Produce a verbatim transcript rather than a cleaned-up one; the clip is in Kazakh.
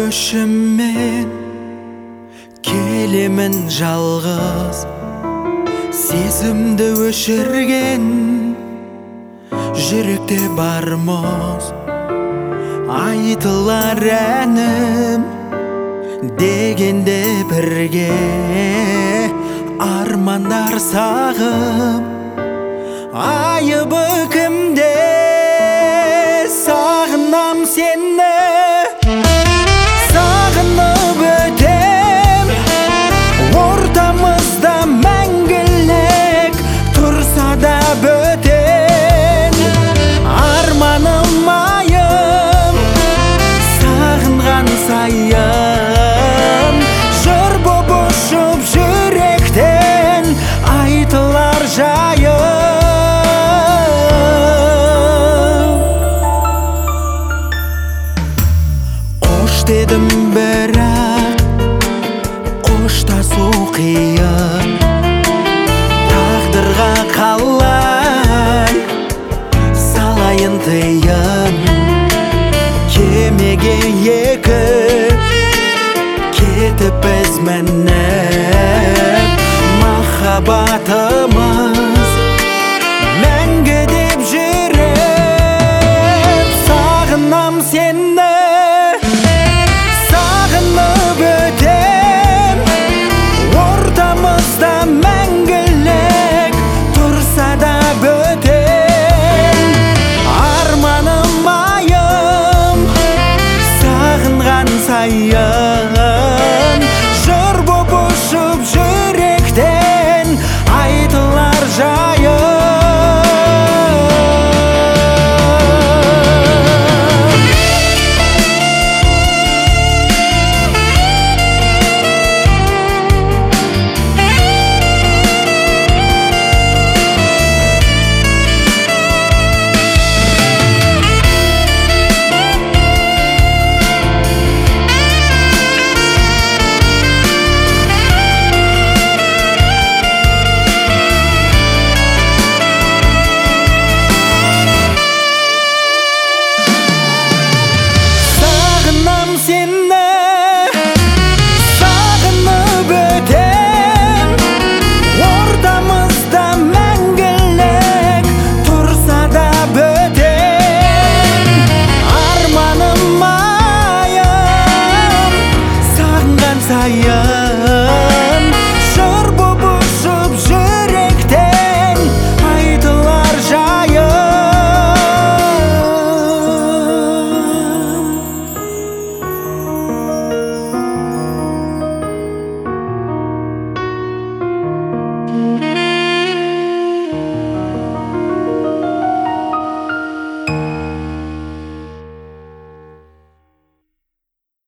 өшіммен келемін жалғыз, сезімді өшірген жүректе бар мұз. Айтылар әнім дегенде бірге, армандар сағым айыбы кімде? Сағынам сені, сағынып өтем, ортамызда мәңгілік тұрса да бөтен. Арманым айым, сағынған сайын жыр боп ұшып жүректен айтылар жайым. Дедім бірақ қоштасу қиын, тағдырға қалай салайын тыйын. Кемеге екі кетіп біз мініп, махаббатымыз мәңгі деп жүріп. Сағынам сені, сағынып өтем, ортамызда мәңгілік тұрса да бөтен. Арманым айым, сағынған сайын жыр боп ұшып жүректен айтылар жайым. Sayang